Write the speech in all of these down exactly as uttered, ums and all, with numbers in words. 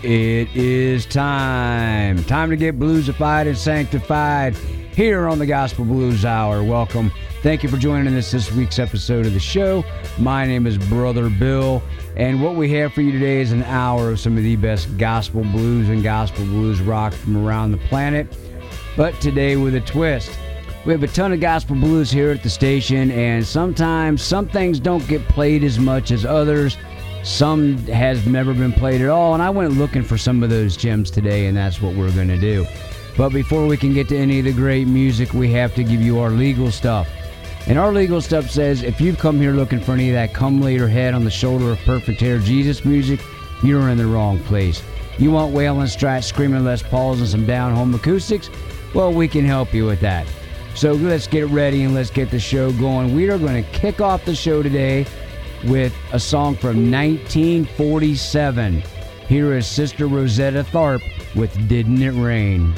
It is time. Time to get bluesified and sanctified here on the Gospel Blues Hour. Welcome. Thank you for joining us this week's episode of the show. My name is Brother Bill, and what we have for you today is an hour of some of the best gospel blues and gospel blues rock from around the planet, but today with a twist. We have a ton of gospel blues here at the station, and sometimes some things don't get played as much as others. Some has never been played at all, and I went looking for some of those gems today, and that's what we're going to do. But before we can get to any of the great music, we have to give you our legal stuff. And our legal stuff says, if you've come here looking for any of that come lay your head on the shoulder of perfect hair Jesus music, you're in the wrong place. You want wailing, strat, screaming Les Pauls and some down-home acoustics? Well, we can help you with that. So let's get ready and let's get the show going. We are going to kick off the show today with a song from nineteen forty-seven. Here is Sister Rosetta Tharpe with Didn't It Rain?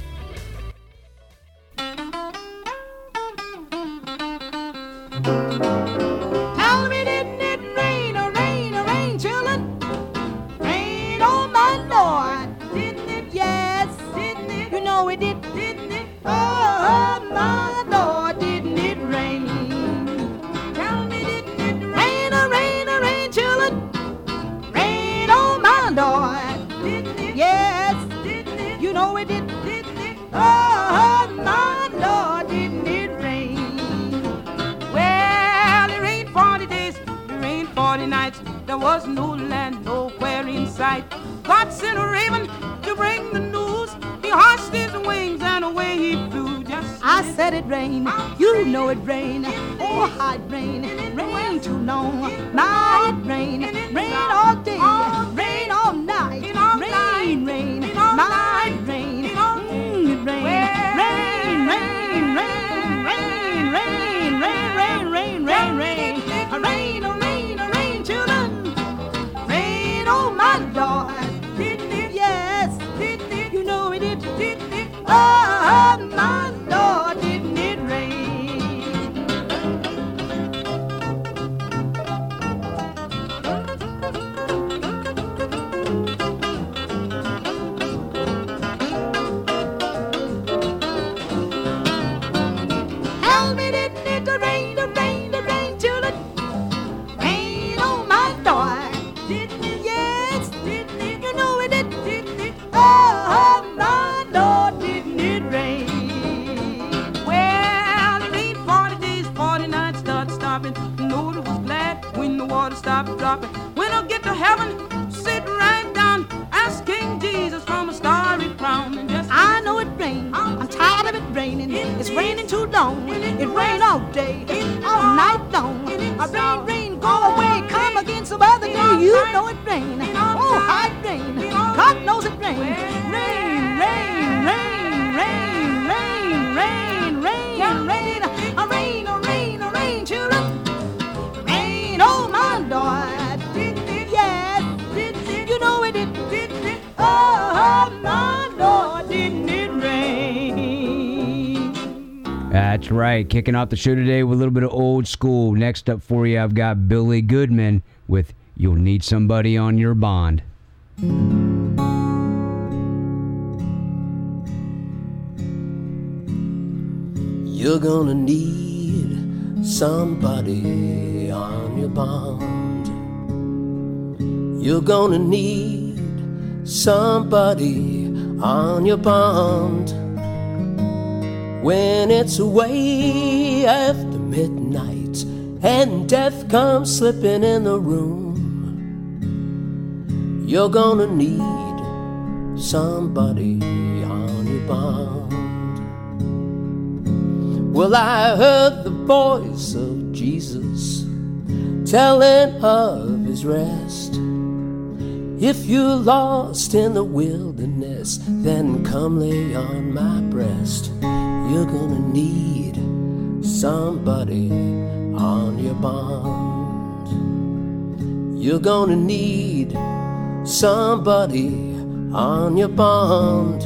Tell me, didn't it rain, oh rain, oh rain, children? Rain on my Lord. Didn't it? Yes, didn't it? You know it did, didn't it? Oh, my Lord, didn't it rain? Tell me, didn't it rain, oh rain, oh rain, children? Rain on my Lord. Didn't it? Yes, didn't it? You know it did, didn't it? Oh, my Lord, didn't it rain? Well, it rained forty days, it rained forty nights. There was no land nowhere in sight. God sent a raven to bring the news. He hushed his wings and away he flew. Just I said it rained, you know it rained. Oh, how it rained, rained too long. My, it rained, rain all day, rain all night. Rain, rain, my, it rained, mm, it rained. Rain, rain, rain, rain, rain, rain, rain, rain, rain, rain. A rain, a rain, a rain, children. Rain, oh my Lord. Didn't it? Yes, didn't it? You know it did, didn't it? Oh, my Lord, didn't it rain? Tell me, didn't it the rain, the rain, the rain, children? Rain on my Lord. Didn't it? Yes, didn't it? You know it did, didn't it? Oh, my Lord, didn't it rain? Well, it rained forty days, forty nights, started stopping. Noah was glad when the water stopped dropping. When I get to heaven, sit right down, ask King Jesus from a starry crown. And just I know it rained. I'm tired of it raining. It's raining too long. It rained all day, all night long. A rain, rain, go away, come again some other day. You know it rain. Oh, how it rain. God knows it rain. Rain, rain, rain, rain, rain, rain, rain, rain. A rain, a rain, a rain, children. Rain, oh my Lord. Yes, you know it did. Oh, my Lord, didn't it rain? That's right. Kicking off the show today with a little bit of old school. Next up for you, I've got Billy Goodman with You'll Need Somebody on Your Bond. You're gonna need somebody on your bond. You're gonna need somebody on your bond. When it's away after midnight and death comes slipping in the room, you're gonna need somebody on your bond. Well, I heard the voice of Jesus telling of his rest. If you're lost in the wilderness, then come lay on my breast. You're gonna need somebody on your bond. You're gonna need somebody on your bond.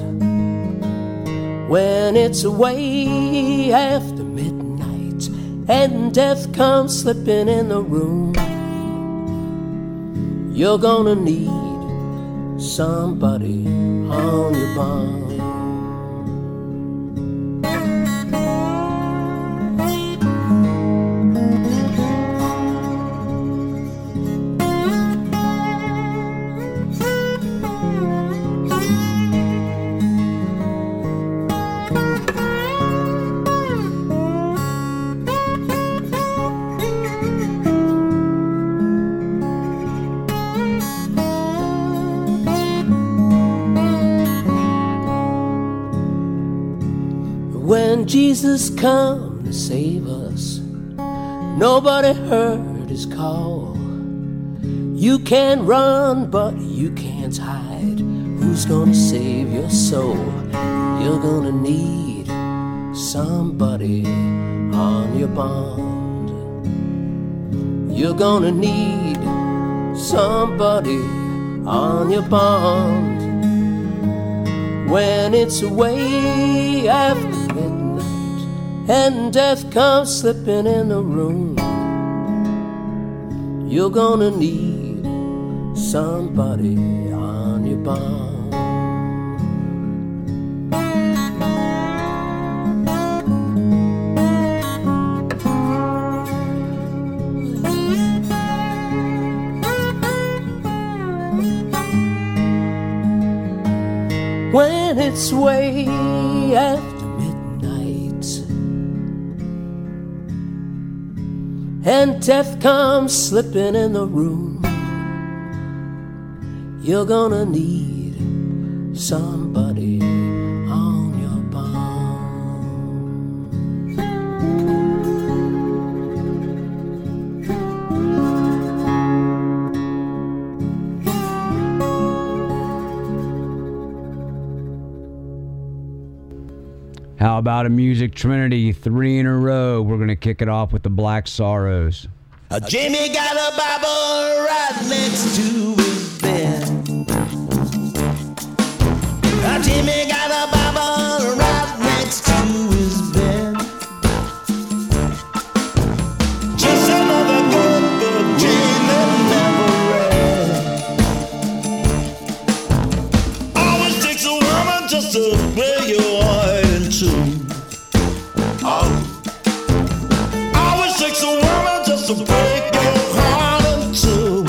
When it's away after midnight and death comes slipping in the room, you're gonna need somebody on your bond. When Jesus come to save us, nobody heard his call. You can run, but you can't hide. Who's gonna save your soul? You're gonna need somebody on your bond. You're gonna need somebody on your bond. When it's way after midnight and death comes slipping in the room, you're gonna need somebody on your bond. When it's way after midnight and death comes slipping in the room, you're gonna need somebody on your bond. How about a music trinity, three in a row? We're going to kick it off with the Black Sorrows. Uh, Jimmy got a Bible right next to his bed. Uh, Jimmy got a Bible right next to his bed. Just another good book Jimmy never read. Always takes a woman just to break your heart in two. Oh. Always takes a woman just to break your heart in two.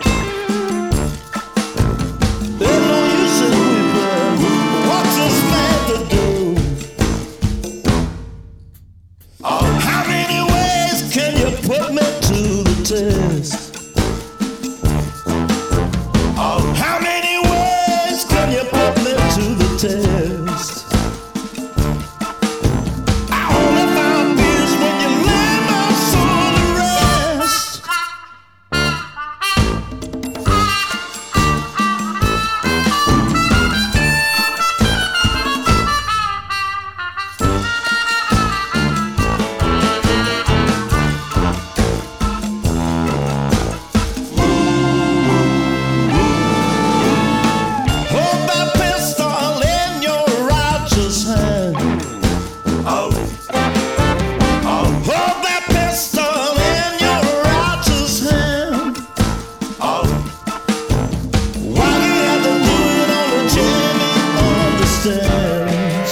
There's no use in weeping. What's this man to do? Oh. How many ways can you put me to the test? Oh. How many ways can you put me to the test? I only found peace when you lay my soul to rest. Hold that pistol in your righteous hand. Oh. Oh. Hold that pistol in your righteous hand. Oh. Why you have to do it on the Jimmy understands.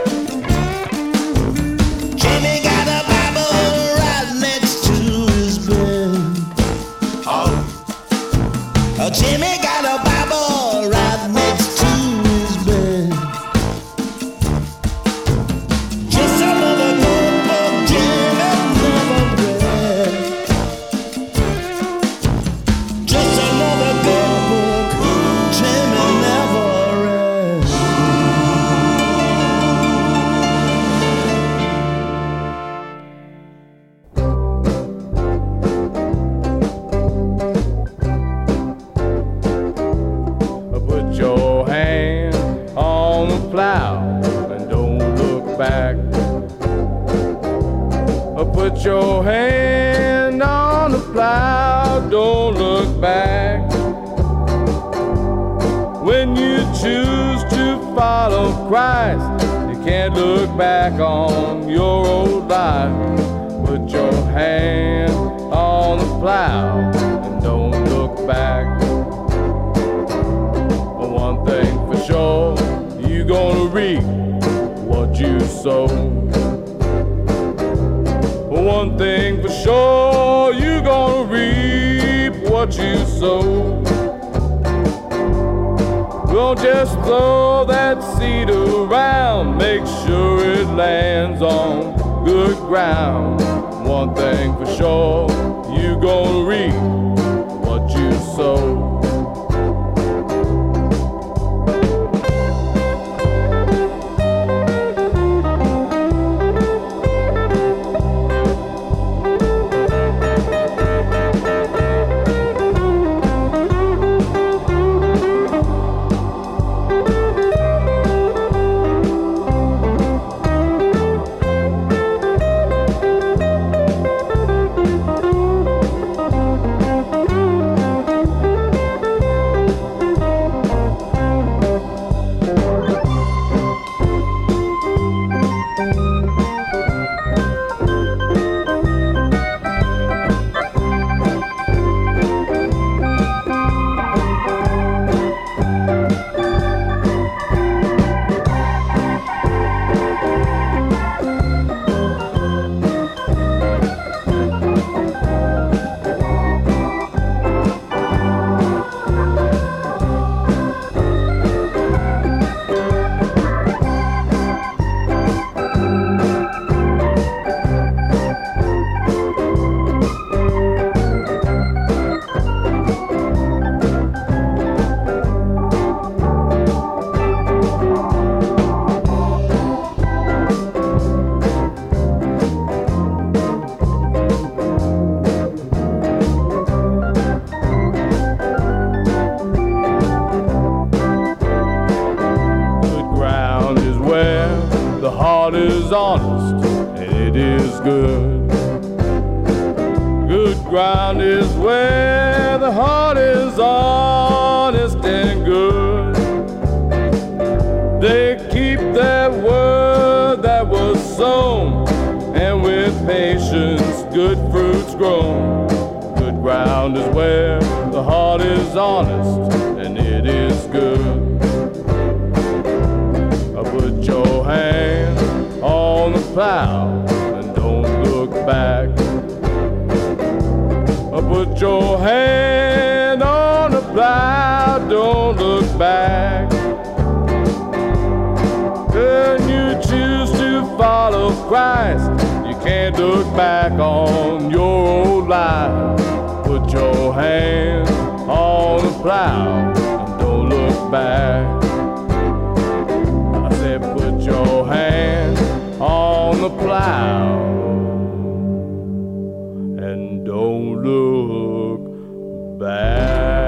Jimmy got a Bible right next to his bed. Oh. Uh, Jimmy got a Bible right next to his bed. Just another good book Jimmy never read. Just another good book Jimmy never read. Put your hand on the plow and don't look back. Put your hand on the plow, don't look back. When you choose to follow Christ, you can't look back on your old life. Put your hand on the plow and don't look back. sow. One thing for sure, you gonna reap what you sow. Don't just throw that seed around, make sure it lands on good ground. One thing for sure, you gonna reap what you sow. Is honest and it is good. Good ground is where the heart is honest and good. They keep their word that was sown, and with patience good fruits grown. Good ground is where the heart is honest and it is good. Put your hand on the plow and don't look back. Put your hand on the plow, don't look back. When you choose to follow Christ, you can't look back on your old life. Put your hand on the plow and don't look back. Put your hand on the plow and don't look back.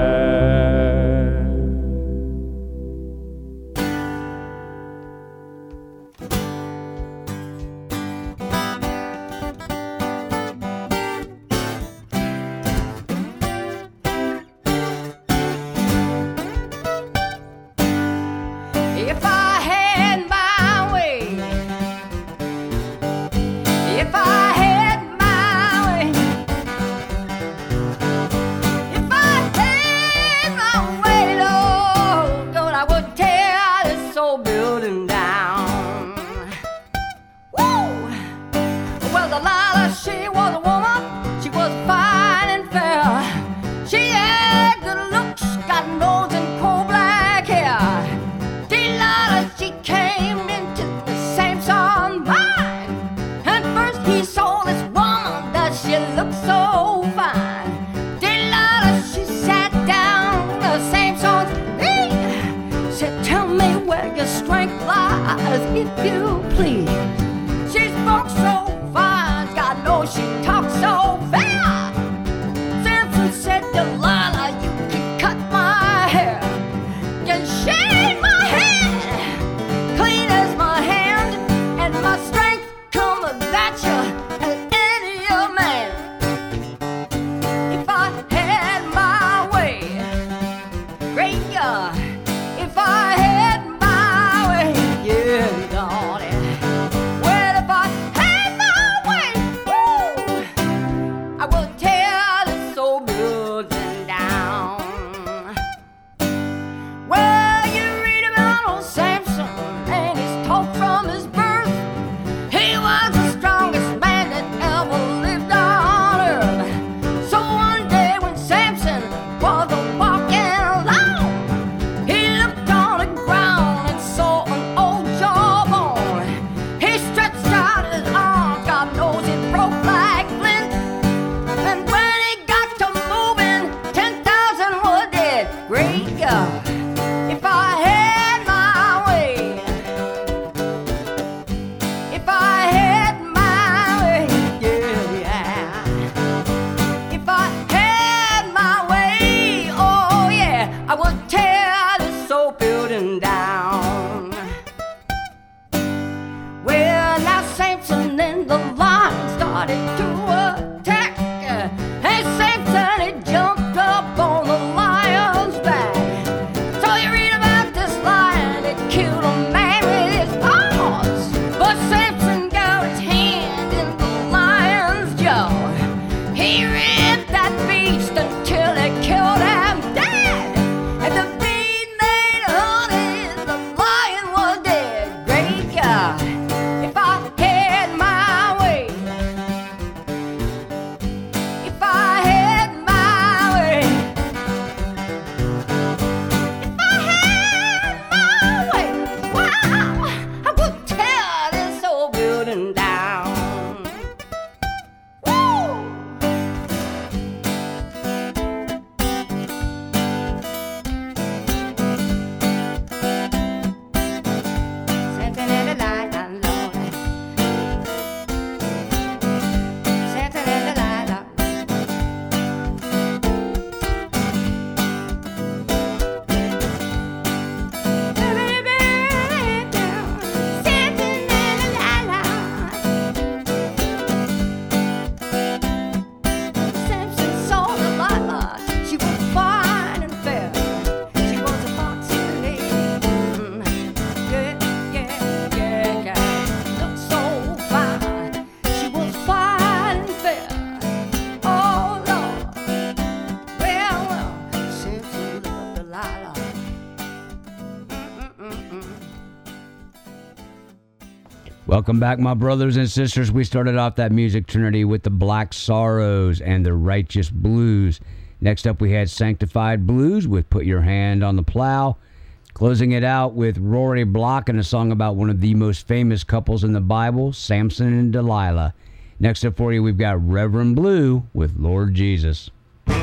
Welcome back, my brothers and sisters. We started off that music trinity with the Black Sorrows and the Righteous Blues. Next up, we had Sanctified Blues with Put Your Hand on the Plow. Closing it out with Rory Block and a song about one of the most famous couples in the Bible, Samson and Delilah. Next up for you, we've got Reverend Blue with Lord Jesus.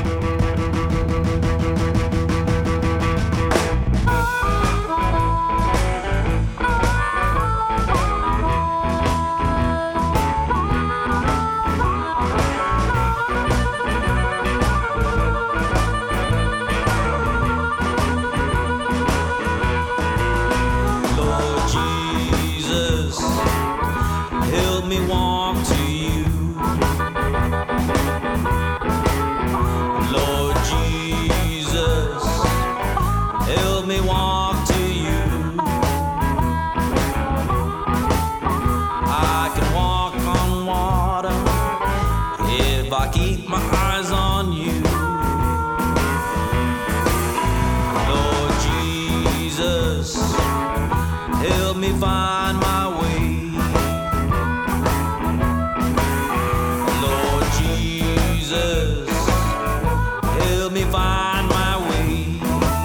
Find my way, Lord Jesus, help me find my way.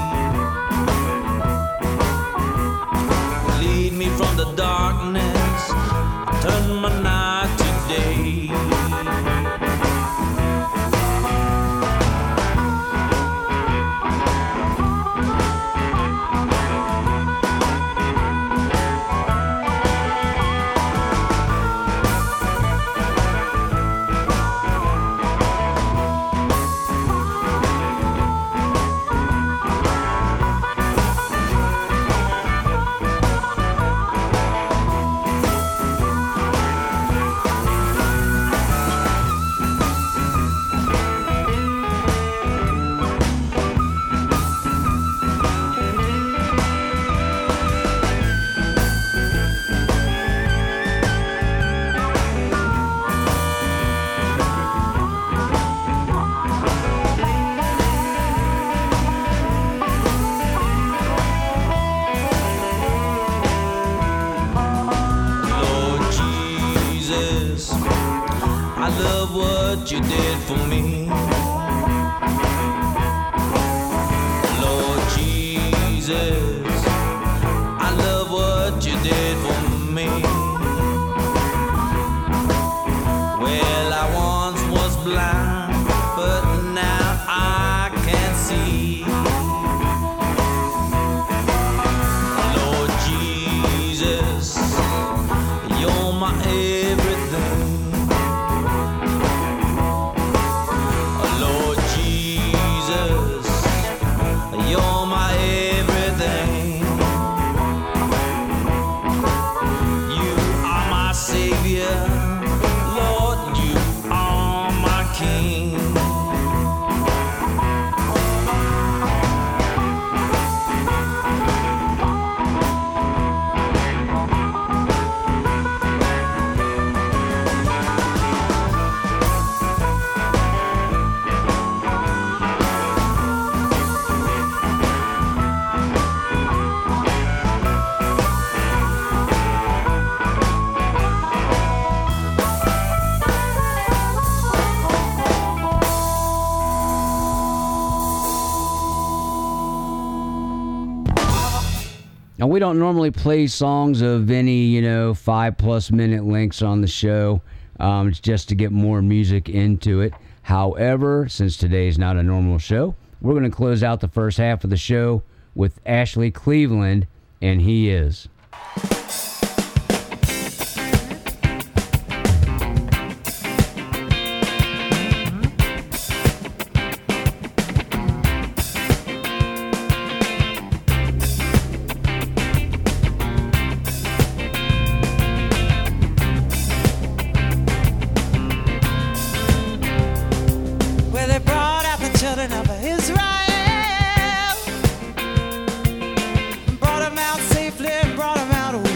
Lead me from the darkness, turn my night to day. You did for me, Lord Jesus, I love what you did for me. Well, I once was blind, but now I can see. Lord Jesus, you're my everything. You're my everything. You are my Savior, Lord, you are my King. Now, we don't normally play songs of any, you know, five plus minute lengths on the show. Um, it's just to get more music into it. However, since today's not a normal show, we're going to close out the first half of the show with Ashley Cleveland, and He Is. Brought him out safely and brought him out away.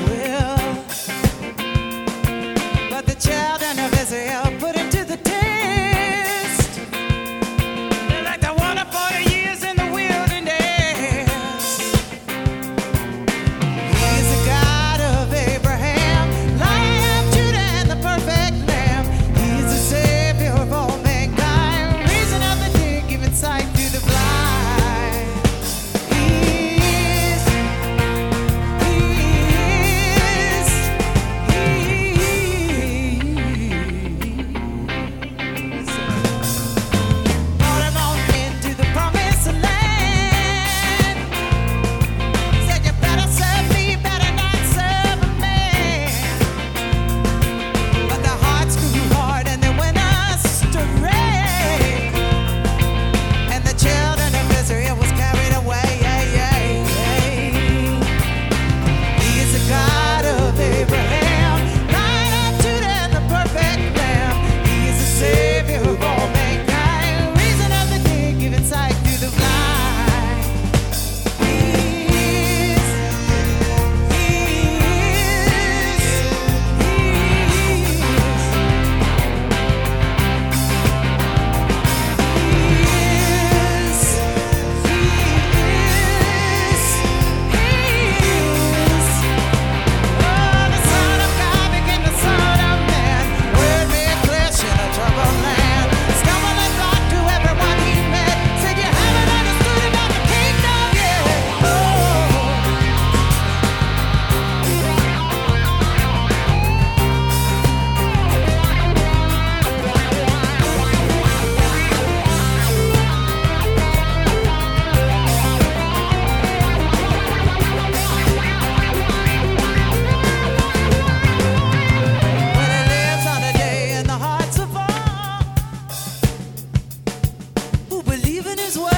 believe in his word.